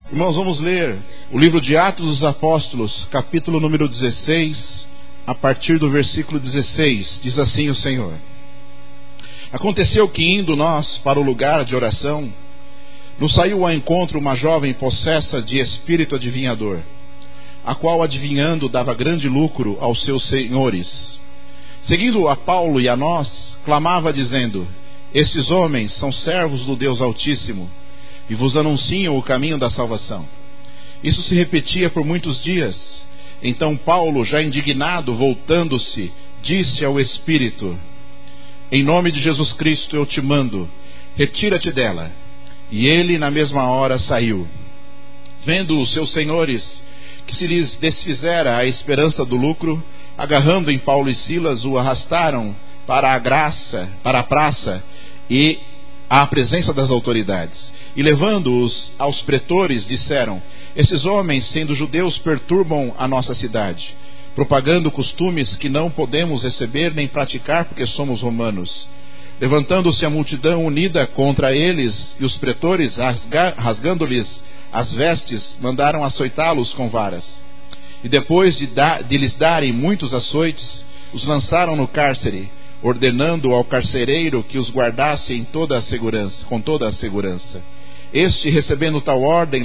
Irmãos, vamos ler o livro de Atos dos Apóstolos, capítulo número 16, a partir do versículo 16. Diz assim o Senhor: Aconteceu que, indo nós para o lugar de oração, nos saiu ao encontro uma jovem possessa de espírito adivinhador, a qual, adivinhando, dava grande lucro aos seus senhores. Seguindo a Paulo e a nós, clamava dizendo: Estes homens são servos do Deus Altíssimo, e vos anunciam o caminho da salvação. Isso se repetia por muitos dias. Então Paulo, já indignado, voltando-se, disse ao Espírito: Em nome de Jesus Cristo eu te mando, retira-te dela. E ele na mesma hora saiu. Vendo os seus senhores que se lhes desfizera a esperança do lucro, agarrando em Paulo e Silas, o arrastaram para a praça e à presença das autoridades. E levando-os aos pretores, disseram: Esses homens, sendo judeus, perturbam a nossa cidade, propagando costumes que não podemos receber nem praticar, porque somos romanos. Levantando-se a multidão unida contra eles, e os pretores, rasgando-lhes as vestes, mandaram açoitá-los com varas. E depois de lhes darem muitos açoites, os lançaram no cárcere, ordenando ao carcereiro que os guardasse com toda a segurança. Este, recebendo tal ordem,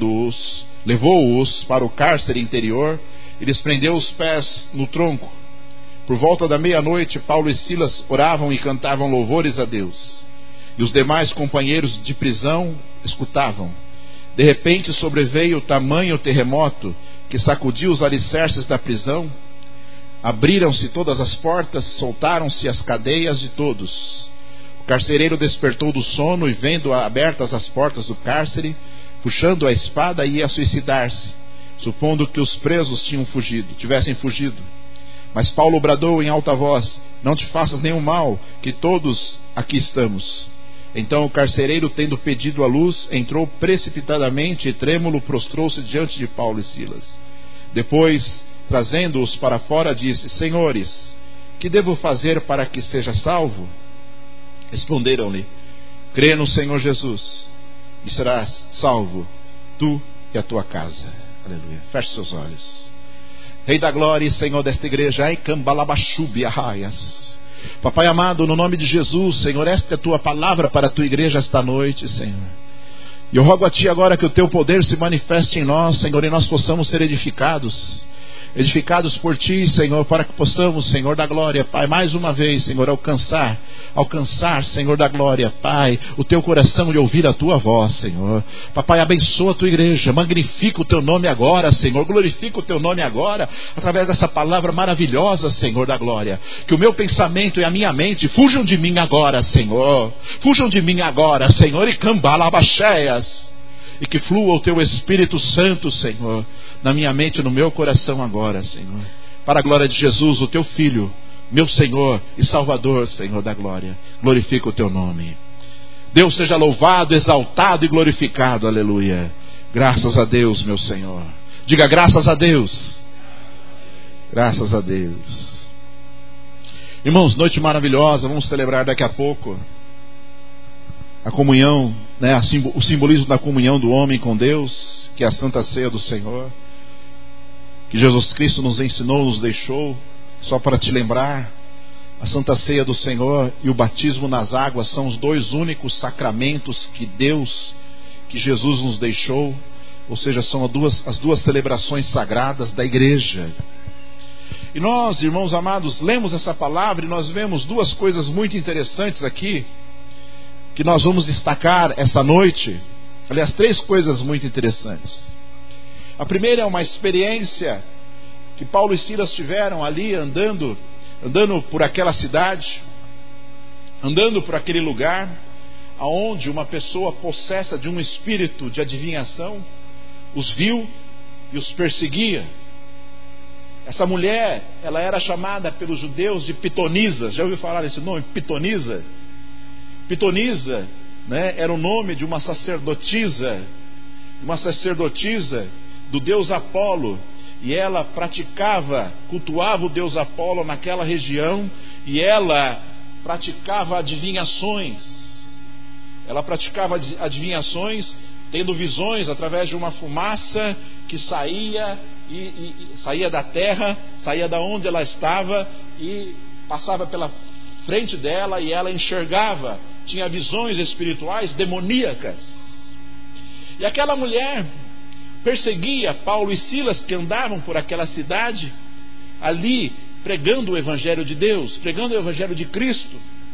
levou-os para o cárcere interior e lhes prendeu os pés no tronco. Por volta da meia-noite, Paulo e Silas oravam e cantavam louvores a Deus. E os demais companheiros de prisão escutavam. De repente sobreveio tamanho terremoto que sacudiu os alicerces da prisão. Abriram-se todas as portas, soltaram-se as cadeias de todos. O carcereiro despertou do sono e, vendo abertas as portas do cárcere, puxando a espada, ia suicidar-se, supondo que os presos tivessem fugido. Mas Paulo bradou em alta voz: Não te faças nenhum mal, que todos aqui estamos. Então o carcereiro, tendo pedido a luz, entrou precipitadamente e trêmulo prostrou-se diante de Paulo e Silas. Depois, trazendo-os para fora, disse: Senhores, que devo fazer para que seja salvo? Responderam-lhe: Crê no Senhor Jesus, e serás salvo, tu e a tua casa. Aleluia. Feche seus olhos. Rei da glória e Senhor desta igreja, ai cambalabachubi arraias. Papai amado, no nome de Jesus, Senhor, esta é a tua palavra para a tua igreja esta noite, Senhor. E eu rogo a ti agora que o teu poder se manifeste em nós, Senhor, e nós possamos ser edificados por ti, Senhor, para que possamos, Senhor da glória, Pai, mais uma vez, Senhor, alcançar, Senhor da glória, Pai, o teu coração e ouvir a tua voz, Senhor. Papai, abençoa a tua igreja, magnifica o teu nome agora, Senhor, glorifica o teu nome agora, através dessa palavra maravilhosa, Senhor da glória. Que o meu pensamento e a minha mente fujam de mim agora, Senhor, e cambalabacheias, e que flua o teu Espírito Santo, Senhor, na minha mente e no meu coração agora, Senhor, para a glória de Jesus, o teu Filho, meu Senhor e Salvador, Senhor da glória. Glorifica o teu nome. Deus seja louvado, exaltado e glorificado, aleluia. Graças a Deus, meu Senhor. Diga graças a Deus. Graças a Deus. Irmãos, noite maravilhosa, vamos celebrar daqui a pouco a comunhão, né, o simbolismo da comunhão do homem com Deus, que é a Santa Ceia do Senhor, que Jesus Cristo nos ensinou, nos deixou. Só para te lembrar, a Santa Ceia do Senhor e o batismo nas águas são os dois únicos sacramentos que Jesus nos deixou, ou seja, são as duas celebrações sagradas da igreja. E nós, irmãos amados, lemos essa palavra e nós vemos duas coisas muito interessantes aqui, que nós vamos destacar essa noite. Aliás, três coisas muito interessantes. A primeira é uma experiência que Paulo e Silas tiveram ali andando por aquela cidade, andando por aquele lugar, aonde uma pessoa possessa de um espírito de adivinhação os viu e os perseguia. Essa mulher, ela era chamada pelos judeus de Pitonisa. Já ouviu falar desse nome? Pitonisa? Pitonisa, né, era o nome de uma sacerdotisa do deus Apolo, e ela cultuava o deus Apolo naquela região, e ela praticava adivinhações. tendo visões através de uma fumaça que saía saía da terra, saía da onde ela estava e passava pela frente dela, e ela enxergava, tinha visões espirituais demoníacas. E aquela mulher perseguia Paulo e Silas, que andavam por aquela cidade, ali pregando o Evangelho de Deus, pregando o Evangelho de Cristo.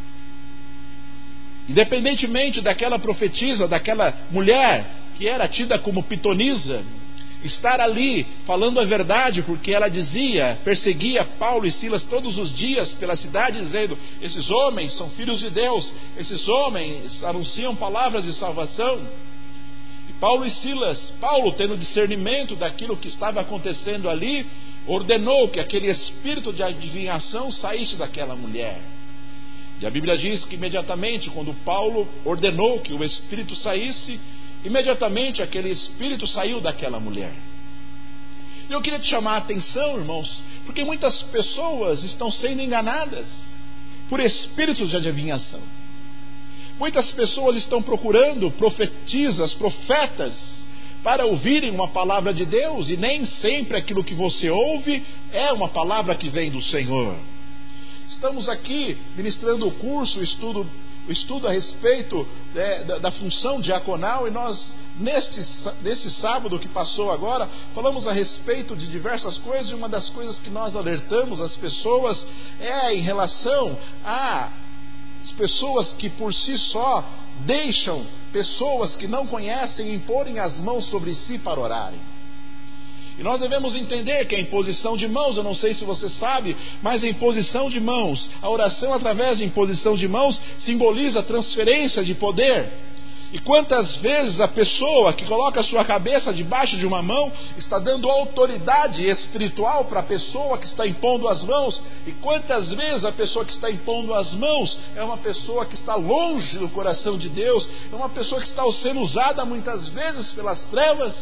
Independentemente daquela profetisa, daquela mulher que era tida como pitonisa, estar ali falando a verdade, porque ela perseguia Paulo e Silas todos os dias pela cidade, dizendo: esses homens são filhos de Deus, esses homens anunciam palavras de salvação. E Paulo, tendo discernimento daquilo que estava acontecendo ali, ordenou que aquele espírito de adivinhação saísse daquela mulher. E a Bíblia diz que imediatamente, quando Paulo ordenou que o espírito saísse, imediatamente aquele espírito saiu daquela mulher. E eu queria te chamar a atenção, irmãos, porque muitas pessoas estão sendo enganadas por espíritos de adivinhação. Muitas pessoas estão procurando profetisas, profetas, para ouvirem uma palavra de Deus, e nem sempre aquilo que você ouve é uma palavra que vem do Senhor. Estamos aqui ministrando o curso, o estudo a respeito da função diaconal, e nós, neste sábado que passou agora, falamos a respeito de diversas coisas, e uma das coisas que nós alertamos as pessoas é em relação às pessoas que por si só deixam pessoas que não conhecem imporem as mãos sobre si para orarem. E nós devemos entender que a imposição de mãos, eu não sei se você sabe, mas a imposição de mãos, a oração através de imposição de mãos, simboliza a transferência de poder. E quantas vezes a pessoa que coloca a sua cabeça debaixo de uma mão está dando autoridade espiritual para a pessoa que está impondo as mãos, e quantas vezes a pessoa que está impondo as mãos é uma pessoa que está longe do coração de Deus, é uma pessoa que está sendo usada muitas vezes pelas trevas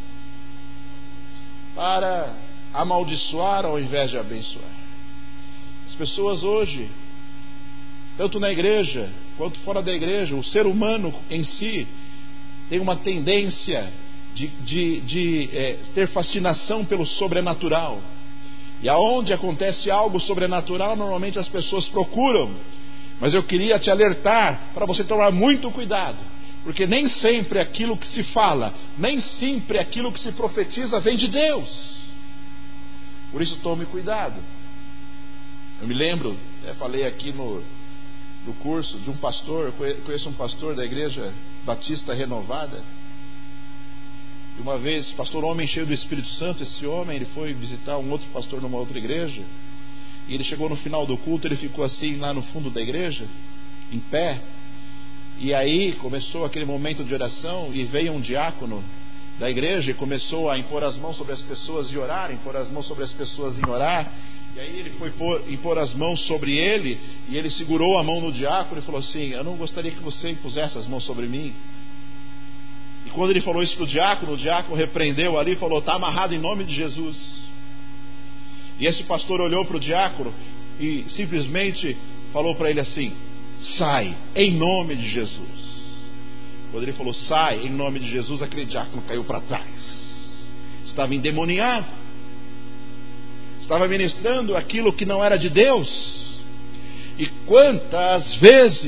para amaldiçoar ao invés de abençoar. As pessoas hoje, tanto na igreja quanto fora da igreja, o ser humano em si tem uma tendência de ter fascinação pelo sobrenatural. E aonde acontece algo sobrenatural, normalmente as pessoas procuram. Mas eu queria te alertar para você tomar muito cuidado, porque nem sempre aquilo que se fala, nem sempre aquilo que se profetiza vem de Deus. Por isso tome cuidado. Eu me lembro, até falei aqui no curso, de um pastor. Eu conheço um pastor da Igreja Batista Renovada. E uma vez, pastor homem cheio do Espírito Santo, esse homem, ele foi visitar um outro pastor numa outra igreja, e ele chegou no final do culto, ele ficou assim lá no fundo da igreja, em pé. E aí começou aquele momento de oração, e veio um diácono da igreja e começou a impor as mãos sobre as pessoas e orar, impor as mãos sobre as pessoas e orar. E aí ele foi impor as mãos sobre ele, e ele segurou a mão no diácono e falou assim: eu não gostaria que você impusesse as mãos sobre mim. E quando ele falou isso para o diácono repreendeu ali e falou: está amarrado em nome de Jesus. E esse pastor olhou para o diácono e simplesmente falou para ele assim: sai, em nome de Jesus. Quando ele falou sai, em nome de Jesus, aquele diácono caiu para trás. Estava endemoniado, estava ministrando aquilo que não era de Deus. E quantas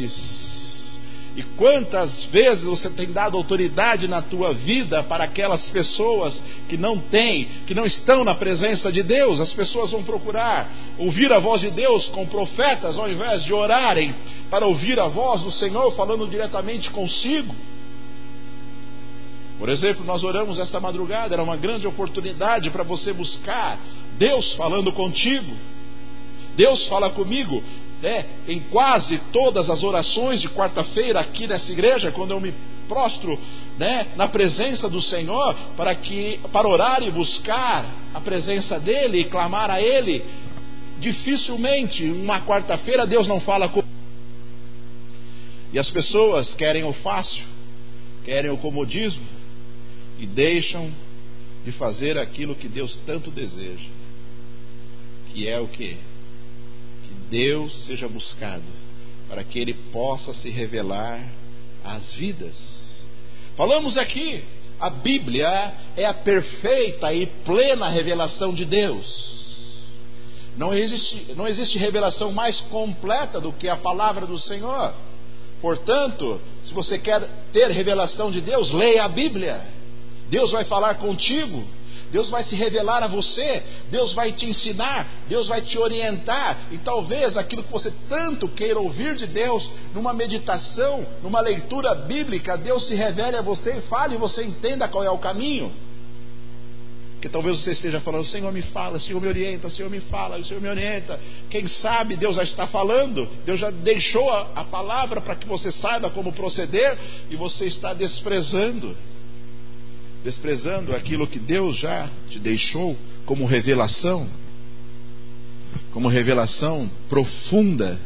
vezes você tem dado autoridade na tua vida para aquelas pessoas que não estão na presença de Deus. As pessoas vão procurar ouvir a voz de Deus com profetas, ao invés de orarem para ouvir a voz do Senhor falando diretamente consigo. Por exemplo, nós oramos esta madrugada, era uma grande oportunidade para você buscar Deus falando contigo. Deus fala comigo, em quase todas as orações de quarta-feira aqui nessa igreja, quando eu me prostro, na presença do Senhor, para orar e buscar a presença dEle e clamar a Ele. Dificilmente, uma quarta-feira, Deus não fala comigo. E as pessoas querem o fácil, querem o comodismo, e deixam de fazer aquilo que Deus tanto deseja, que é o quê? Que Deus seja buscado, para que Ele possa se revelar às vidas. Falamos aqui, a Bíblia é a perfeita e plena revelação de Deus. Não existe revelação mais completa do que a palavra do Senhor. Portanto, se você quer ter revelação de Deus, leia a Bíblia. Deus vai falar contigo, Deus vai se revelar a você, Deus vai te ensinar, Deus vai te orientar. E talvez aquilo que você tanto queira ouvir de Deus, numa meditação, numa leitura bíblica, Deus se revele a você e fale e você entenda qual é o caminho. Porque talvez você esteja falando: Senhor me fala, Senhor me orienta, Senhor me fala, Senhor me orienta. Quem sabe Deus já está falando, Deus já deixou a palavra para que você saiba como proceder, e você está desprezando aquilo que Deus já te deixou como revelação profunda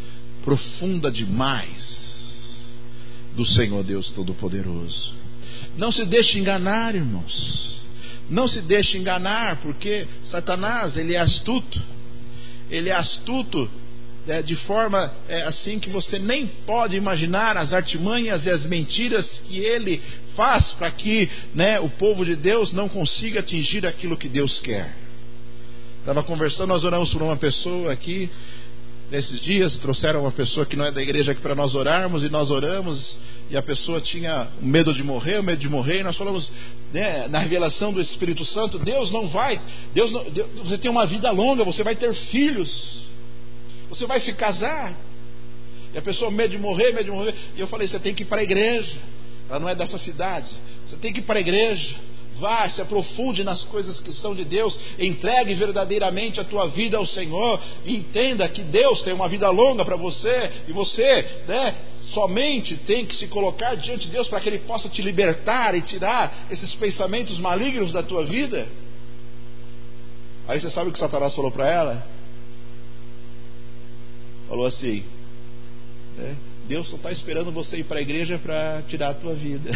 demais do Senhor Deus Todo-Poderoso. Não se deixe enganar, irmãos. Não se deixe enganar, porque Satanás, ele é astuto. Ele é astuto de forma assim que você nem pode imaginar as artimanhas e as mentiras que ele faz para que o povo de Deus não consiga atingir aquilo que Deus quer. Estava conversando, nós oramos por uma pessoa aqui nesses dias, trouxeram uma pessoa que não é da igreja aqui para nós orarmos, e nós oramos, e a pessoa tinha medo de morrer, e nós falamos na revelação do Espírito Santo: Deus não, você tem uma vida longa, você vai ter filhos, você vai se casar. E a pessoa, medo de morrer, e eu falei: você tem que ir para a igreja. Ela não é dessa cidade, você tem que ir para a igreja. Vá, se aprofunde nas coisas que são de Deus, entregue verdadeiramente a tua vida ao Senhor, e entenda que Deus tem uma vida longa para você, e você somente tem que se colocar diante de Deus para que Ele possa te libertar e tirar esses pensamentos malignos da tua vida. Aí você sabe o que Satanás falou para ela? Falou assim: Deus só está esperando você ir para a igreja para tirar a tua vida.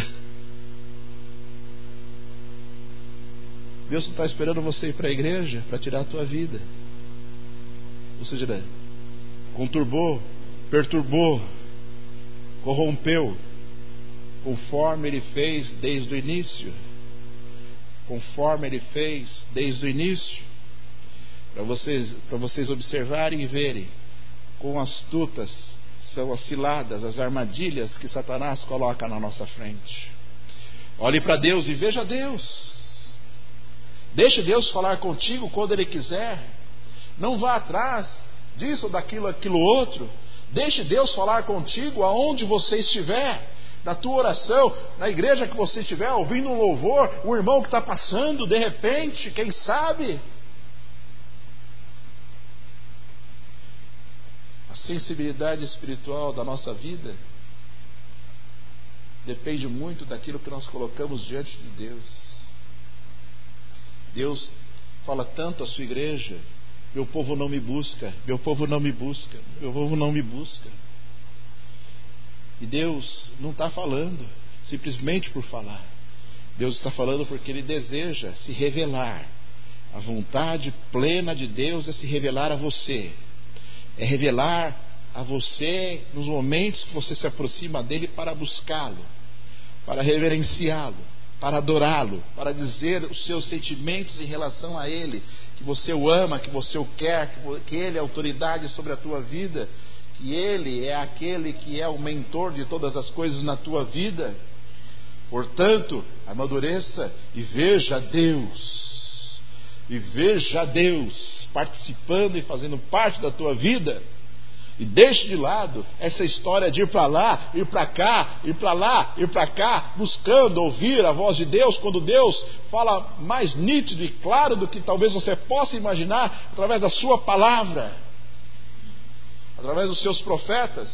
Deus só está esperando você ir para a igreja para tirar a tua vida. Ou seja, conturbou, perturbou, corrompeu, conforme Ele fez desde o início. Conforme Ele fez desde o início. Para vocês observarem e verem quão astutas são as ciladas, as armadilhas que Satanás coloca na nossa frente. Olhe para Deus e veja Deus. Deixe Deus falar contigo quando Ele quiser. Não vá atrás disso ou aquilo outro. Deixe Deus falar contigo aonde você estiver, na tua oração, na igreja que você estiver, ouvindo um louvor, um irmão que está passando, de repente, quem sabe. A sensibilidade espiritual da nossa vida depende muito daquilo que nós colocamos diante de Deus. Deus fala tanto à sua igreja: meu povo não me busca, meu povo não me busca, meu povo não me busca. E Deus não está falando simplesmente por falar. Deus está falando porque Ele deseja se revelar. A vontade plena de Deus é se revelar a você. É revelar a você nos momentos que você se aproxima dEle para buscá-lo, para reverenciá-lo, para adorá-lo, para dizer os seus sentimentos em relação a Ele, que você o ama, que você o quer, que Ele é autoridade sobre a tua vida, que Ele é aquele que é o mentor de todas as coisas na tua vida. Portanto, amadureça e veja Deus participando e fazendo parte da tua vida. E deixe de lado essa história de ir para lá, ir para cá, ir para lá, ir para cá, buscando ouvir a voz de Deus, quando Deus fala mais nítido e claro do que talvez você possa imaginar, através da sua palavra, através dos seus profetas.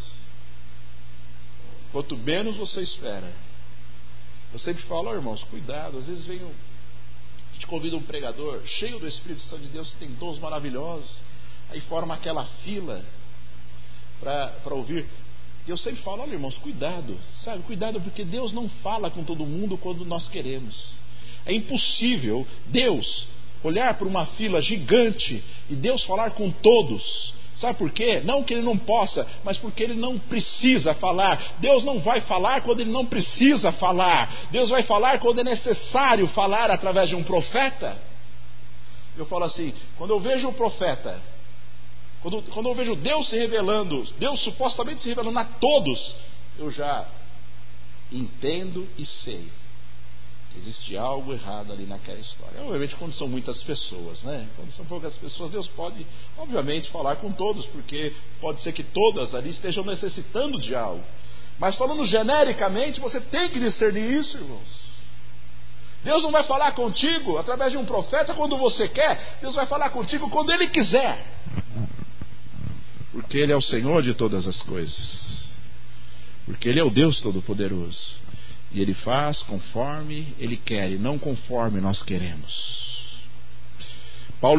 Quanto menos você espera. Eu sempre falo: irmãos, cuidado. Às vezes a gente convida um pregador cheio do Espírito Santo de Deus, que tem dons maravilhosos, aí forma aquela fila para ouvir. E eu sempre falo: olha, irmãos, cuidado, sabe? Cuidado, porque Deus não fala com todo mundo quando nós queremos. É impossível Deus olhar para uma fila gigante e Deus falar com todos. Sabe por quê? Não que ele não possa, mas porque ele não precisa falar. Deus não vai falar quando ele não precisa falar. Deus vai falar quando é necessário falar através de um profeta. Eu falo assim, quando eu vejo o profeta, quando eu vejo Deus se revelando, Deus supostamente se revelando a todos, eu já entendo e sei que existe algo errado ali naquela história. Obviamente quando são muitas pessoas, né? Quando são poucas pessoas, Deus pode obviamente falar com todos, porque pode ser que todas ali estejam necessitando de algo. Mas falando genericamente, você tem que discernir isso, irmãos. Deus não vai falar contigo através de um profeta quando você quer. Deus vai falar contigo quando Ele quiser, porque Ele é o Senhor de todas as coisas, porque Ele é o Deus Todo-Poderoso, e Ele faz conforme Ele quer e não conforme nós queremos. Paulo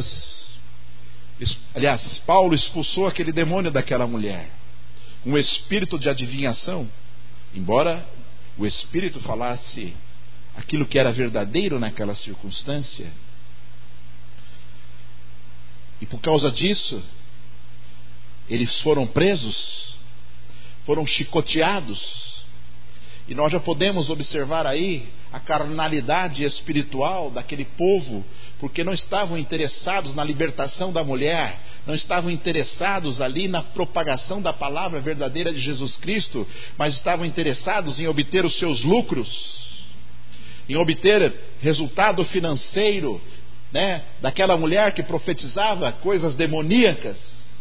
expulsou aquele demônio daquela mulher, um espírito de adivinhação. Embora o espírito falasse aquilo que era verdadeiro naquela circunstância, e por causa disso eles foram presos, foram chicoteados. E nós já podemos observar aí a carnalidade espiritual daquele povo, porque não estavam interessados na libertação da mulher, não estavam interessados ali na propagação da palavra verdadeira de Jesus Cristo, mas estavam interessados em obter os seus lucros, em obter resultado financeiro, né, daquela mulher que profetizava coisas demoníacas.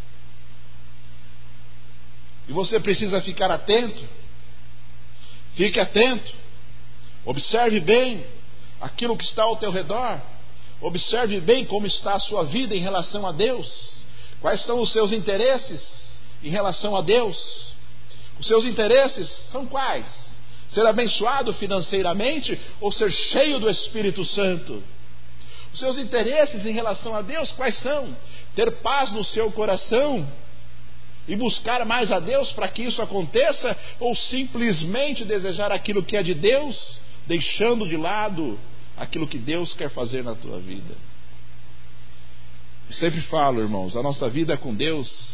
E você precisa ficar atento. Fique atento. Observe bem aquilo que está ao teu redor. Observe bem como está a sua vida em relação a Deus. Quais são os seus interesses em relação a Deus? Os seus interesses são quais? Ser abençoado financeiramente ou ser cheio do Espírito Santo? Os seus interesses em relação a Deus quais são? Ter paz no seu coração e buscar mais a Deus para que isso aconteça, ou simplesmente desejar aquilo que é de Deus, deixando de lado aquilo que Deus quer fazer na tua vida? Eu sempre falo, irmãos, a nossa vida com Deus,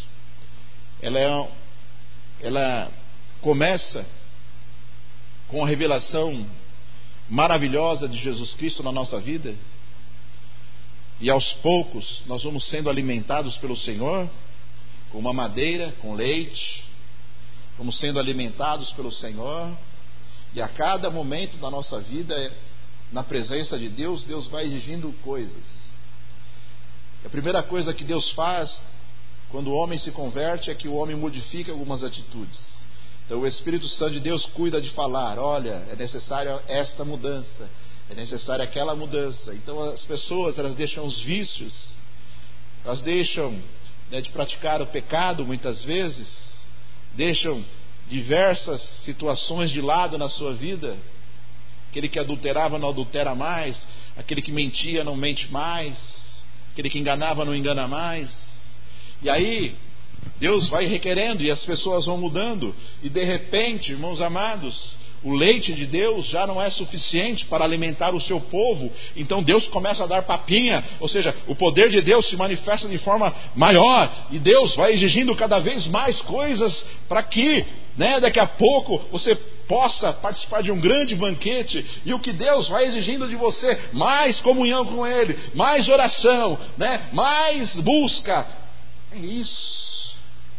ela começa com a revelação maravilhosa de Jesus Cristo na nossa vida, e aos poucos nós vamos sendo alimentados pelo Senhor com uma madeira, com leite. Vamos sendo alimentados pelo Senhor, e a cada momento da nossa vida na presença de Deus, Deus vai exigindo coisas. A primeira coisa que Deus faz quando o homem se converte é que o homem modifica algumas atitudes. Então o Espírito Santo de Deus cuida de falar: olha, é necessária esta mudança, é necessária aquela mudança. Então as pessoas, elas deixam os vícios, elas deixam de praticar o pecado muitas vezes, deixam diversas situações de lado na sua vida. Aquele que adulterava não adultera mais, aquele que mentia não mente mais, aquele que enganava não engana mais. E aí Deus vai requerendo e as pessoas vão mudando, e de repente, irmãos amados, o leite de Deus já não é suficiente para alimentar o seu povo. Então Deus começa a dar papinha, ou seja, o poder de Deus se manifesta de forma maior, e Deus vai exigindo cada vez mais coisas para que, daqui a pouco você possa participar de um grande banquete. E o que Deus vai exigindo de você: mais comunhão com Ele, mais oração, mais busca. É isso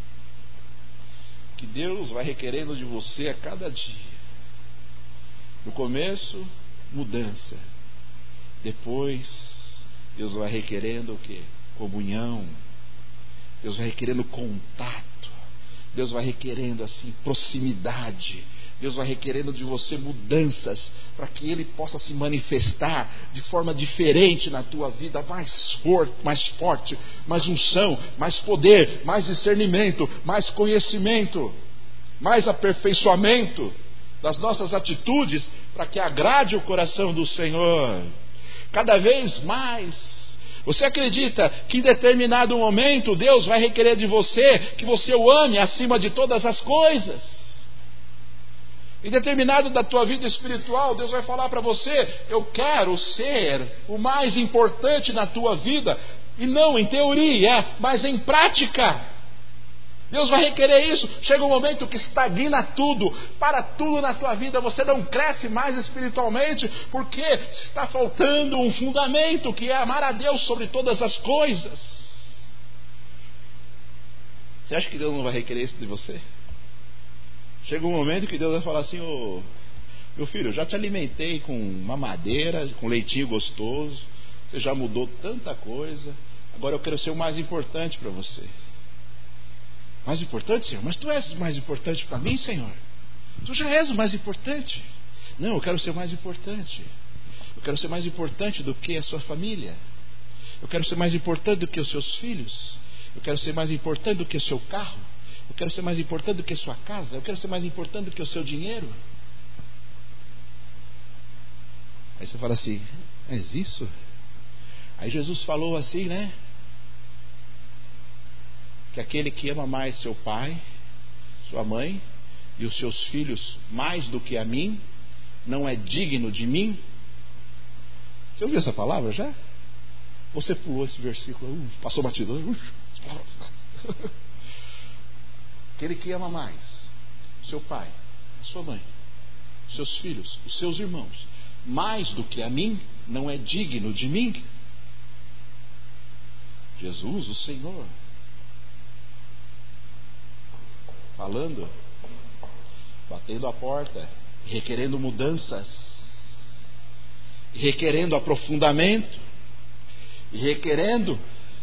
que Deus vai requerendo de você a cada dia. No começo, mudança. Depois, Deus vai requerendo o quê? Comunhão. Deus vai requerendo contato. Deus vai requerendo assim proximidade. Deus vai requerendo de você mudanças para que Ele possa se manifestar de forma diferente na tua vida, mais forte, mais unção, mais poder, mais discernimento, mais conhecimento, mais aperfeiçoamento das nossas atitudes, para que agrade o coração do Senhor. Cada vez mais. Você acredita que em determinado momento Deus vai requerer de você que você o ame acima de todas as coisas? Em determinado da tua vida espiritual, Deus vai falar para você: eu quero ser o mais importante na tua vida. E não em teoria, mas em prática. Deus vai requerer isso. Chega um momento que estagna tudo, para tudo na tua vida, você não cresce mais espiritualmente, porque está faltando um fundamento, que é amar a Deus sobre todas as coisas. Você acha que Deus não vai requerer isso de você? Chega um momento que Deus vai falar assim: ô, meu filho, eu já te alimentei com mamadeira, com leitinho gostoso, você já mudou tanta coisa, agora eu quero ser o mais importante para você. Mais importante, Senhor? Mas tu és o mais importante para mim, Senhor? Tu já és o mais importante. Não, eu quero ser o mais importante. Eu quero ser mais importante do que a sua família. Eu quero ser mais importante do que os seus filhos. Eu quero ser mais importante do que o seu carro. Eu quero ser mais importante do que a sua casa. Eu quero ser mais importante do que o seu dinheiro. Aí você fala assim: mas isso? Aí Jesus falou assim, né? Que aquele que ama mais seu pai, sua mãe e os seus filhos mais do que a mim, não é digno de mim. Você ouviu essa palavra já? Você pulou esse versículo, passou batido. Aquele que ama mais seu pai, a sua mãe, os seus filhos, os seus irmãos, mais do que a mim, não é digno de mim. Jesus, o Senhor, falando, batendo a porta, requerendo mudanças, requerendo aprofundamento, requerendo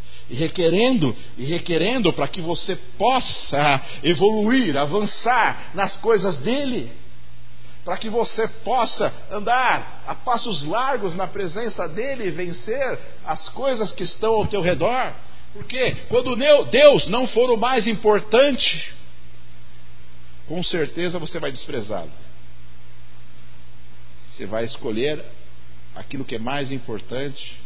para que você possa evoluir, avançar nas coisas dele, para que você possa andar a passos largos na presença dele e vencer as coisas que estão ao teu redor. Porque quando Deus não for o mais importante, com certeza você vai desprezá-lo. Você vai escolher aquilo que é mais importante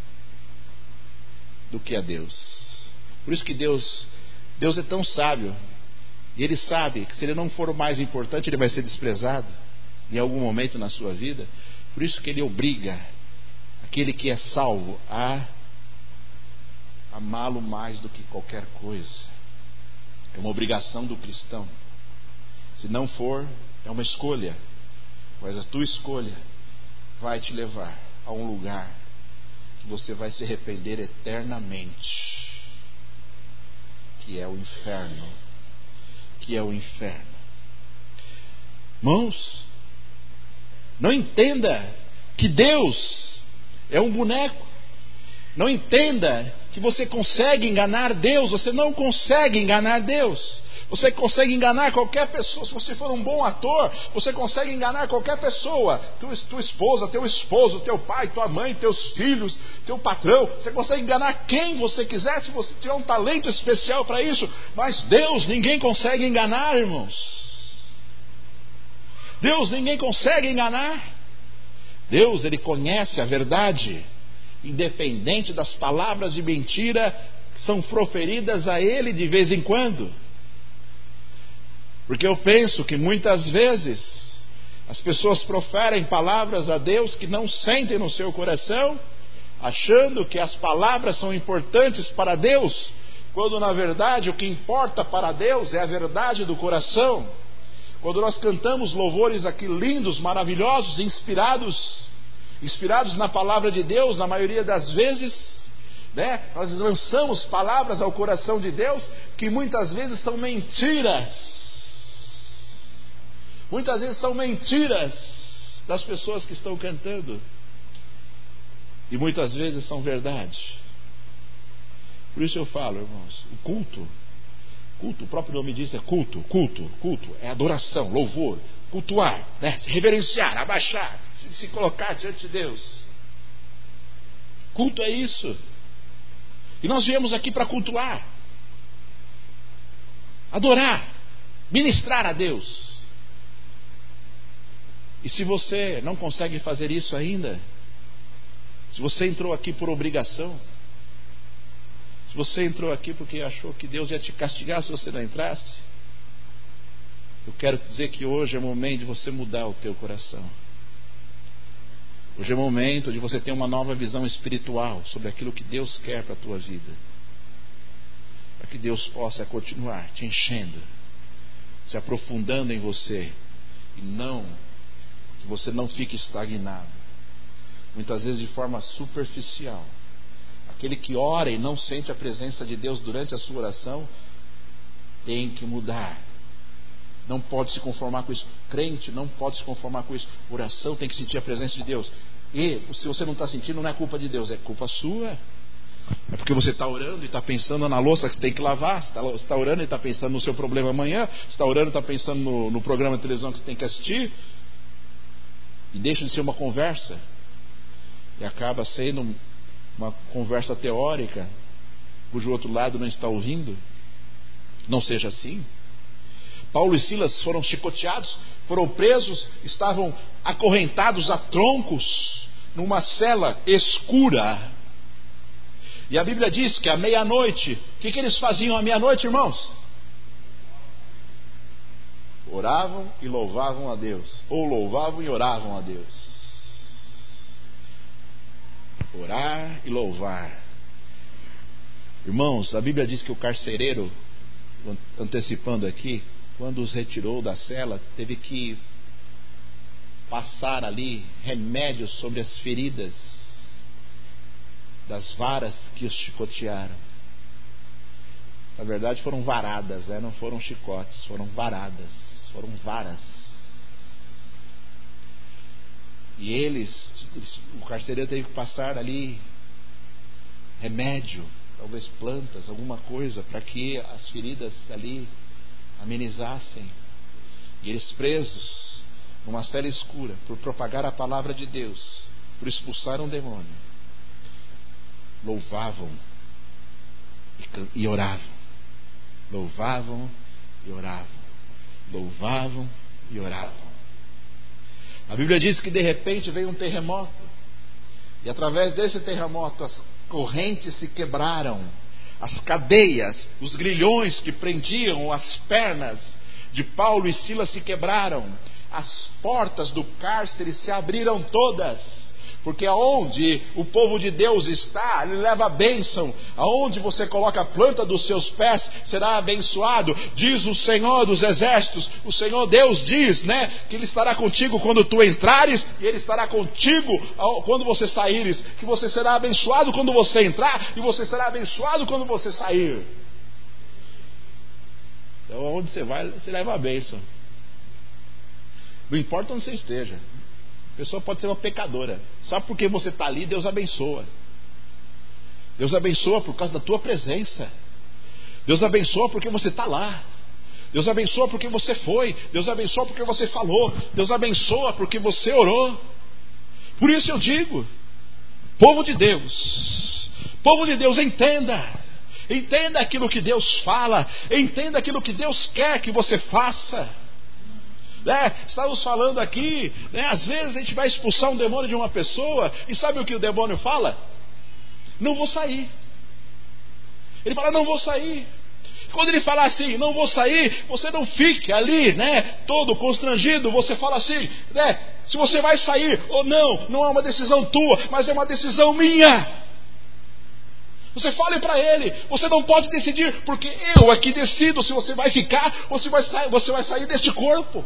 do que a Deus. Por isso que Deus é tão sábio. E Ele sabe que se Ele não for o mais importante, Ele vai ser desprezado em algum momento na sua vida. Por isso que Ele obriga aquele que é salvo a amá-lo mais do que qualquer coisa. É uma obrigação do cristão. Se não for, é uma escolha. Mas a tua escolha vai te levar a um lugar que você vai se arrepender eternamente, que é o inferno. Que é o inferno. Irmãos, não entenda que Deus é um boneco. Não entenda que você consegue enganar Deus. Você não consegue enganar Deus. Você consegue enganar qualquer pessoa. Se você for um bom ator, você consegue enganar qualquer pessoa. Tua esposa, teu esposo, teu pai, tua mãe, teus filhos, teu patrão. Você consegue enganar quem você quiser, se você tiver um talento especial para isso. Mas Deus ninguém consegue enganar, irmãos. Deus ninguém consegue enganar. Deus, Ele conhece a verdade, independente das palavras de mentira que são proferidas a Ele de vez em quando. Porque eu penso que muitas vezes as pessoas proferem palavras a Deus que não sentem no seu coração, achando que as palavras são importantes para Deus, quando na verdade o que importa para Deus é a verdade do coração. Quando nós cantamos louvores aqui lindos, maravilhosos, inspirados na palavra de Deus, na maioria das vezes, né, nós lançamos palavras ao coração de Deus que muitas vezes são mentiras. Muitas vezes são mentiras das pessoas que estão cantando. E muitas vezes são verdade. Por isso eu falo, irmãos, o culto, o próprio nome diz é culto, é adoração, louvor, cultuar, né? Se reverenciar, abaixar, se colocar diante de Deus. Culto é isso. E nós viemos aqui para cultuar, adorar, ministrar a Deus. E se você não consegue fazer isso ainda, se você entrou aqui por obrigação, se você entrou aqui porque achou que Deus ia te castigar se você não entrasse, eu quero dizer que hoje é o momento de você mudar o teu coração. Hoje é o momento de você ter uma nova visão espiritual sobre aquilo que Deus quer para a tua vida. Para que Deus possa continuar te enchendo, se aprofundando em você, e não que você não fique estagnado, muitas vezes de forma superficial. Aquele que ora e não sente a presença de Deus durante a sua oração tem que mudar. Não pode se conformar com isso. Crente não pode se conformar com isso. Oração tem que sentir a presença de Deus. E se você não está sentindo, não é culpa de Deus, é culpa sua. É porque você está orando e está pensando na louça que você tem que lavar. Você está orando e está pensando no seu problema amanhã. Você está orando e está pensando no programa de televisão que você tem que assistir. E deixa de ser uma conversa. E acaba sendo uma conversa teórica, cujo outro lado não está ouvindo. Não seja assim. Paulo e Silas foram chicoteados, foram presos, estavam acorrentados a troncos numa cela escura. E a Bíblia diz que à meia-noite, o que eles faziam à meia-noite, irmãos? Oravam e louvavam a Deus. Ou louvavam e oravam a Deus. Orar e louvar. Irmãos, a Bíblia diz que o carcereiro, antecipando aqui, quando os retirou da cela, teve que passar ali remédios sobre as feridas das varas que os chicotearam. Na verdade foram varadas, né? Não foram chicotes, foram varadas, foram varas. E o carcereiro teve que passar ali remédio, talvez plantas, alguma coisa, para que as feridas ali amenizassem. E eles presos numa cela escura por propagar a palavra de Deus, por expulsar um demônio, louvavam e oravam. Louvavam e oravam. Louvavam e oravam. A Bíblia diz que de repente veio um terremoto, e através desse terremoto as correntes se quebraram, as cadeias, os grilhões que prendiam as pernas de Paulo e Silas se quebraram, as portas do cárcere se abriram todas, porque aonde o povo de Deus está, ele leva a bênção. Aonde você coloca a planta dos seus pés, será abençoado. Diz o Senhor dos Exércitos, o Senhor Deus diz, né, que Ele estará contigo quando tu entrares, e Ele estará contigo quando você saíres. Que você será abençoado quando você entrar, e você será abençoado quando você sair. Então aonde você vai, você leva a bênção. Não importa onde você esteja. A pessoa pode ser uma pecadora. Só porque você está ali, Deus abençoa. Deus abençoa por causa da tua presença. Deus abençoa porque você está lá. Deus abençoa porque você foi. Deus abençoa porque você falou. Deus abençoa porque você orou. Por isso eu digo, povo de Deus, entenda. Entenda aquilo que Deus fala. Entenda aquilo que Deus quer que você faça. Estamos falando aqui, às vezes a gente vai expulsar um demônio de uma pessoa, e sabe o que o demônio fala? Não vou sair. Ele fala, não vou sair. Quando ele fala assim, não vou sair, você não fique ali, todo constrangido. Você fala assim, se você vai sair ou não, não é uma decisão tua, mas é uma decisão minha. Você fale para ele, você não pode decidir, porque eu aqui decido se você vai ficar ou se você vai sair deste corpo.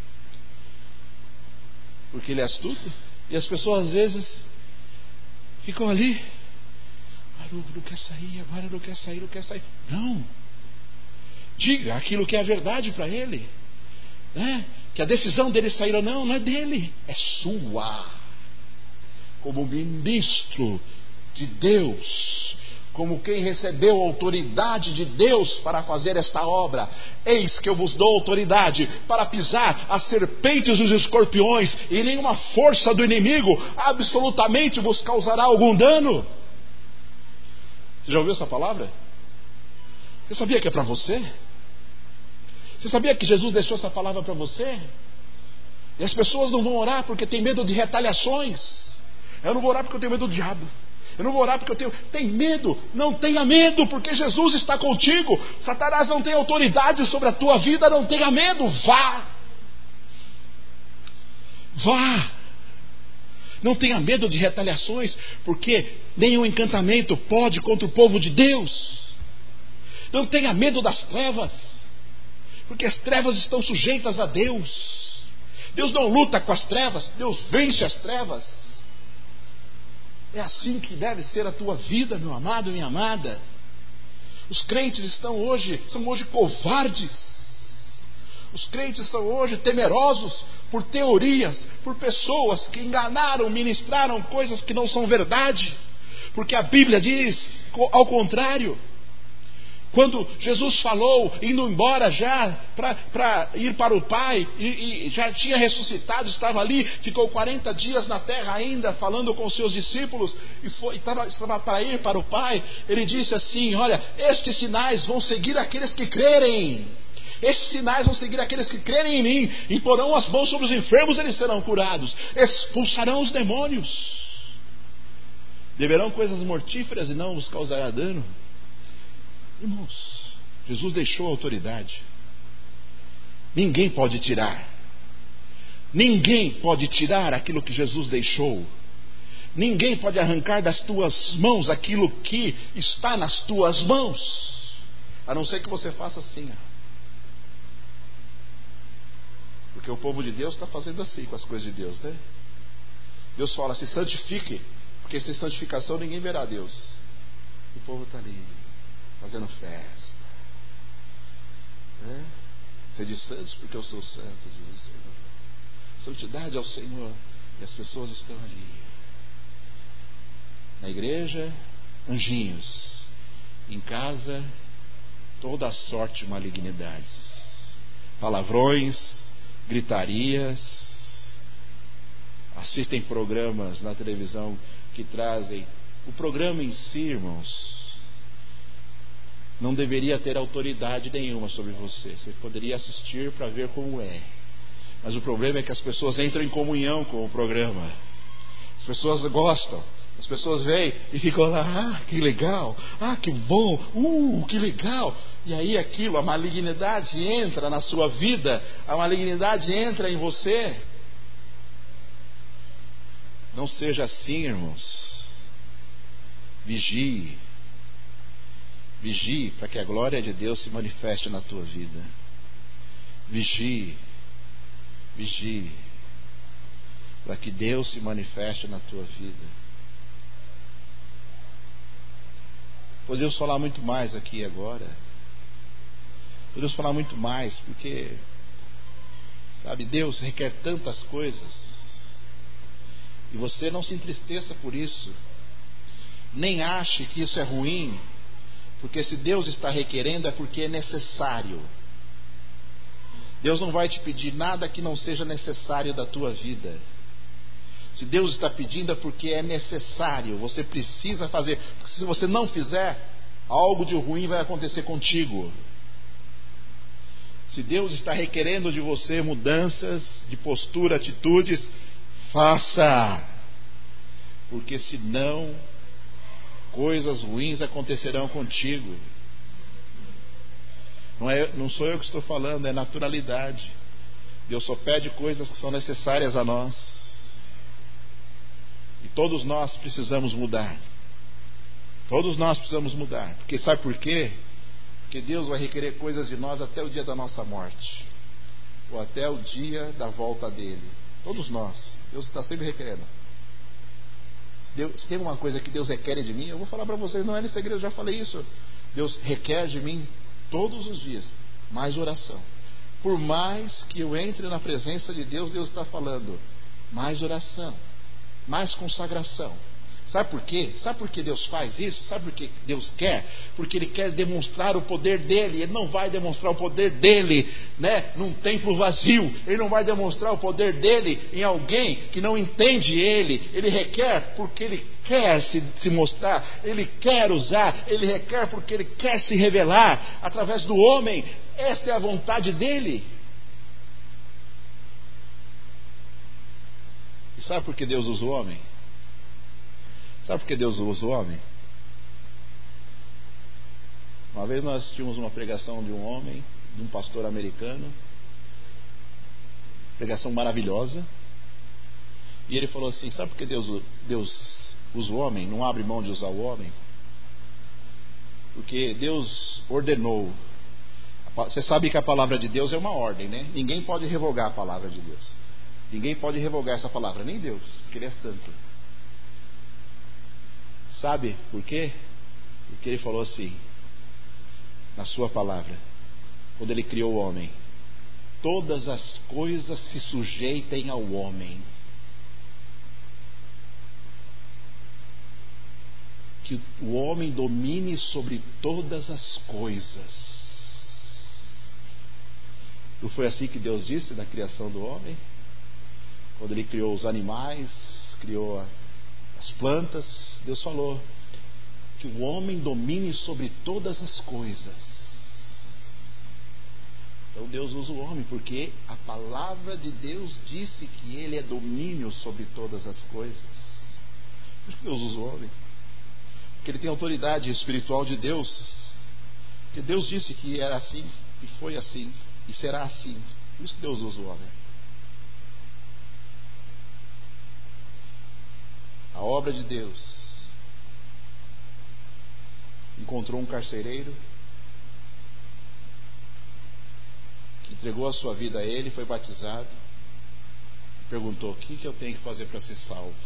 Porque ele é astuto. E as pessoas às vezes ficam ali, não quer sair, agora não quer sair. Não. Diga aquilo que é a verdade para ele, que a decisão dele sair ou não é dele, é sua. Como ministro de Deus, como quem recebeu a autoridade de Deus para fazer esta obra, eis que eu vos dou autoridade para pisar as serpentes e os escorpiões, e nenhuma força do inimigo absolutamente vos causará algum dano. Você já ouviu essa palavra? Você sabia que é para você? Você sabia que Jesus deixou essa palavra para você? E as pessoas não vão orar porque tem medo de retaliações. Eu não vou orar porque eu tenho medo do diabo. Eu não vou orar porque tem medo. Não tenha medo, porque Jesus está contigo. Satanás não tem autoridade sobre a tua vida. Não tenha medo, vá. Não tenha medo de retaliações, porque nenhum encantamento pode contra o povo de Deus. Não tenha medo das trevas, porque as trevas estão sujeitas a Deus. Deus não luta com as trevas, Deus vence as trevas. É assim que deve ser a tua vida, meu amado, minha amada. Os crentes são hoje covardes. Os crentes são hoje temerosos por teorias, por pessoas que enganaram, ministraram coisas que não são verdade. Porque a Bíblia diz ao contrário. Quando Jesus falou, indo embora já para ir para o Pai, e já tinha ressuscitado, estava ali, ficou 40 dias na terra ainda, falando com os seus discípulos, e estava para ir para o Pai. Ele disse assim: olha, estes sinais vão seguir aqueles que crerem. Estes sinais vão seguir aqueles que crerem em mim. Imporão as mãos sobre os enfermos, eles serão curados. Expulsarão os demônios. Beberão coisas mortíferas e não vos causará dano. Irmãos, Jesus deixou a autoridade. Ninguém pode tirar. Ninguém pode tirar aquilo que Jesus deixou. Ninguém pode arrancar das tuas mãos aquilo que está nas tuas mãos, a não ser que você faça assim, porque o povo de Deus está fazendo assim com as coisas de Deus, né? Deus fala: se santifique, porque sem santificação ninguém verá Deus. O povo está ali fazendo festa, né? Sede santos, porque eu sou santo, diz o Senhor. Santidade ao Senhor. E as pessoas estão ali na igreja, anjinhos; em casa, toda a sorte de malignidades, palavrões, gritarias. Assistem programas na televisão que trazem. O programa em si, irmãos, não deveria ter autoridade nenhuma sobre você. Você poderia assistir para ver como é. Mas o problema é que as pessoas entram em comunhão com o programa. As pessoas gostam. As pessoas vêm e ficam lá: ah, que legal, ah, que bom, que legal. E aí aquilo, a malignidade entra na sua vida, a malignidade entra em você. Não seja assim, irmãos. Vigie. Vigie para que a glória de Deus se manifeste na tua vida. Vigie. Vigie para que Deus se manifeste na tua vida. Podemos falar muito mais aqui agora. Podemos falar muito mais, porque, sabe, Deus requer tantas coisas. E você não se entristeça por isso. Nem ache que isso é ruim. Porque se Deus está requerendo, é porque é necessário. Deus não vai te pedir nada que não seja necessário da tua vida. Se Deus está pedindo, é porque é necessário. Você precisa fazer. Porque se você não fizer, algo de ruim vai acontecer contigo. Se Deus está requerendo de você mudanças de postura, atitudes, faça. Porque senão coisas ruins acontecerão contigo. Não sou eu que estou falando, é naturalidade. Deus só pede coisas que são necessárias a nós. E todos nós precisamos mudar. Todos nós precisamos mudar. Porque sabe por quê? Porque Deus vai requerer coisas de nós até o dia da nossa morte, ou até o dia da volta dele. Todos nós. Deus está sempre requerendo. Se tem uma coisa que Deus requer de mim, eu vou falar para vocês, não é nesse segredo, eu já falei isso. Deus requer de mim todos os dias mais oração. Por mais que eu entre na presença de Deus, Deus está falando mais oração, mais consagração. Sabe por quê? Sabe por que Deus faz isso? Sabe por que Deus quer? Porque Ele quer demonstrar o poder dEle. Ele não vai demonstrar o poder dEle, né, num templo vazio. Ele não vai demonstrar o poder dEle em alguém que não entende Ele. Ele requer porque Ele quer se mostrar. Ele quer usar. Ele requer porque Ele quer se revelar através do homem. Esta é a vontade dEle. E sabe por que Deus usa o homem? Sabe por que Deus usa o homem? Uma vez nós tínhamos uma pregação de um homem, de um pastor americano. Pregação maravilhosa. E ele falou assim: sabe por que Deus usa o homem? Não abre mão de usar o homem? Porque Deus ordenou. Você sabe que a palavra de Deus é uma ordem, né? Ninguém pode revogar a palavra de Deus. Ninguém pode revogar essa palavra, nem Deus, porque Ele é santo. Sabe por quê? Porque Ele falou assim, na sua palavra, quando Ele criou o homem: todas as coisas se sujeitem ao homem. Que o homem domine sobre todas as coisas. Não foi assim que Deus disse na criação do homem? Quando Ele criou os animais, criou as plantas, Deus falou que o homem domine sobre todas as coisas. Então Deus usa o homem porque a palavra de Deus disse que Ele é domínio sobre todas as coisas. Por isso que Deus usa o homem. Porque Ele tem autoridade espiritual de Deus. Porque Deus disse que era assim, e foi assim, e será assim. Por isso que Deus usa o homem. A obra de Deus encontrou um carcereiro que entregou a sua vida a Ele, foi batizado, e perguntou: o que eu tenho que fazer para ser salvo?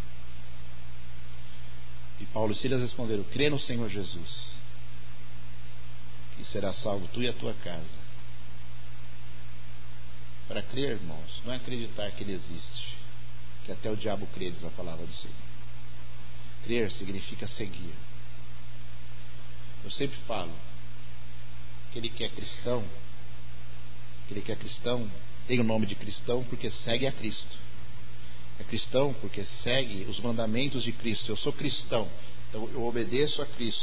E Paulo e Silas responderam: crê no Senhor Jesus, que será salvo tu e a tua casa. Para crer, irmãos, não é acreditar que Ele existe, que até o diabo crê, diz a palavra do Senhor. Crer significa seguir. Eu sempre falo: aquele que é cristão, tem o nome de cristão porque segue a Cristo. É cristão porque segue os mandamentos de Cristo. Eu sou cristão, então eu obedeço a Cristo.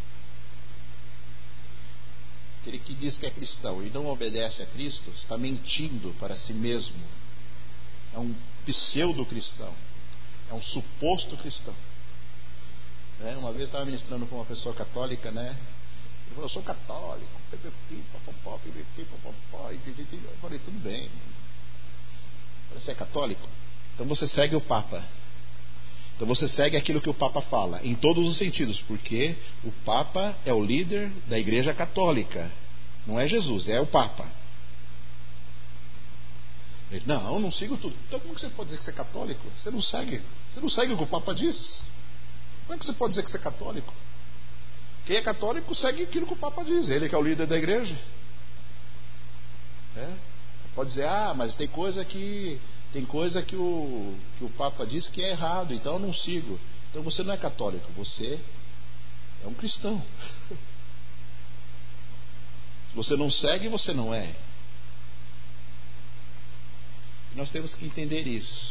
Aquele que diz que é cristão e não obedece a Cristo está mentindo para si mesmo. É um pseudo-cristão, é um suposto cristão. Uma vez eu estava ministrando com uma pessoa católica, né? Ele falou: eu sou católico. Eu falei: tudo bem. Você é católico? Então você segue o Papa. Então você segue aquilo que o Papa fala, em todos os sentidos, porque o Papa é o líder da Igreja Católica. Não é Jesus, é o Papa. Ele: não, não sigo tudo. Então como que você pode dizer que você é católico? Você não segue o que o Papa diz. Como é que você pode dizer que você é católico? Quem é católico segue aquilo que o Papa diz. Ele que é o líder da igreja. Pode dizer: mas tem coisa que o Papa diz que é errado, então eu não sigo. Então você não é católico, você é um cristão. Se você não segue, você não é. E nós temos que entender isso,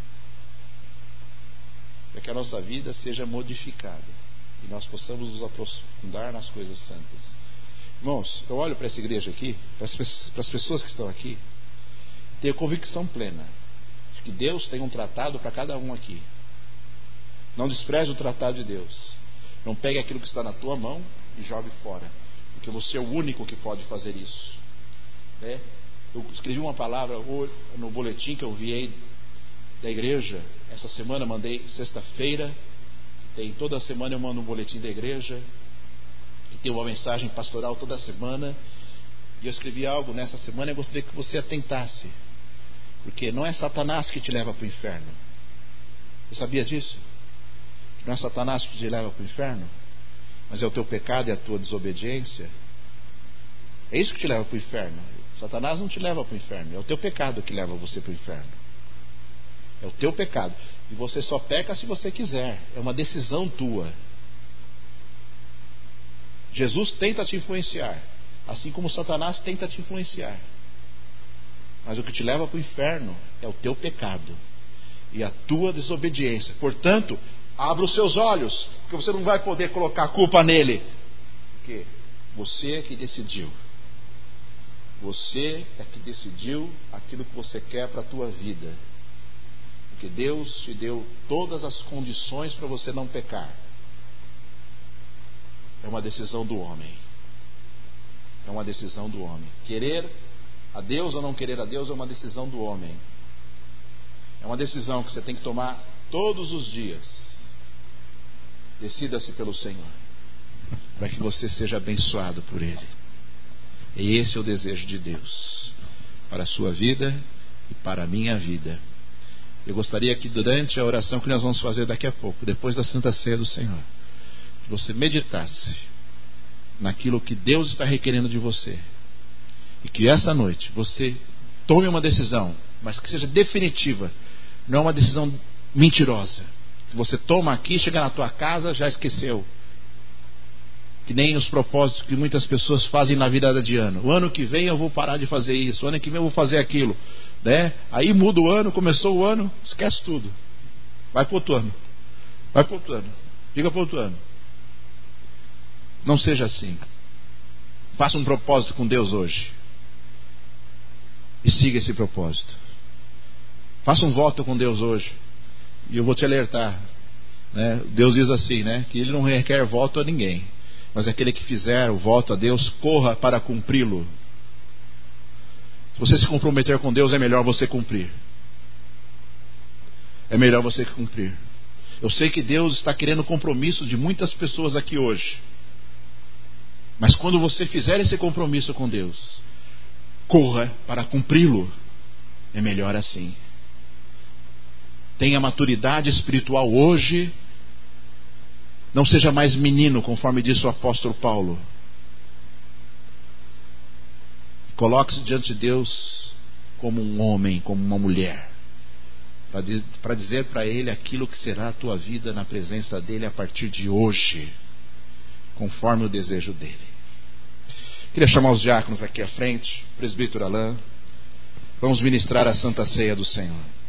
para que a nossa vida seja modificada e nós possamos nos aprofundar nas coisas santas. Irmãos, eu olho para essa igreja aqui, para as pessoas que estão aqui, tenho convicção plena de que Deus tem um tratado para cada um aqui. Não despreze o tratado de Deus. Não pegue aquilo que está na tua mão e jogue fora, porque você é o único que pode fazer isso. Eu escrevi uma palavra no boletim que eu enviei da igreja essa semana, mandei sexta-feira. Toda semana eu mando um boletim da igreja e tem uma mensagem pastoral toda semana. E eu escrevi algo nessa semana e eu gostaria que você atentasse, porque não é Satanás que te leva para o inferno. Você sabia disso? Não é Satanás que te leva para o inferno, mas é o teu pecado e a tua desobediência. É isso que te leva para o inferno. Satanás não te leva para o inferno, é o teu pecado que leva você para o inferno. É o teu pecado. E você só peca se você quiser. É uma decisão tua. Jesus tenta te influenciar, assim como Satanás tenta te influenciar. Mas o que te leva para o inferno é o teu pecado e a tua desobediência. Portanto, abra os seus olhos, porque você não vai poder colocar a culpa nele. Porque você é que decidiu. Você é que decidiu aquilo que você quer para a tua vida. Porque Deus te deu todas as condições para você não pecar. É uma decisão do homem. É uma decisão do homem. Querer a Deus ou não querer a Deus é uma decisão do homem. É uma decisão que você tem que tomar todos os dias. Decida-se pelo Senhor, para que você seja abençoado por Ele. E esse é o desejo de Deus para a sua vida e para a minha vida. Eu gostaria que durante a oração que nós vamos fazer daqui a pouco, depois da Santa Ceia do Senhor, que você meditasse naquilo que Deus está requerendo de você, e que essa noite você tome uma decisão, mas que seja definitiva, não é uma decisão mentirosa, que você toma aqui, chega na tua casa, já esqueceu. Que nem os propósitos que muitas pessoas fazem na virada de ano. O ano que vem eu vou parar de fazer isso, o ano que vem eu vou fazer aquilo, né? Aí muda o ano, começou o ano, esquece tudo, vai para outro ano, vai para outro ano, fica para outro ano. Não seja assim. Faça um propósito com Deus hoje e siga esse propósito. Faça um voto com Deus hoje, e eu vou te alertar, né? Deus diz assim, né? Que Ele não requer voto a ninguém, mas aquele que fizer o voto a Deus, corra para cumpri-lo. Se você se comprometer com Deus, é melhor você cumprir. É melhor você cumprir. Eu sei que Deus está querendo compromisso de muitas pessoas aqui hoje, mas quando você fizer esse compromisso com Deus, corra para cumpri-lo. É melhor assim. Tenha maturidade espiritual hoje. Não seja mais menino, conforme disse o apóstolo Paulo. Coloque-se diante de Deus como um homem, como uma mulher, para dizer para Ele aquilo que será a tua vida na presença dEle a partir de hoje, conforme o desejo dEle. Queria chamar os diáconos aqui à frente, presbítero Alain. Vamos ministrar a Santa Ceia do Senhor.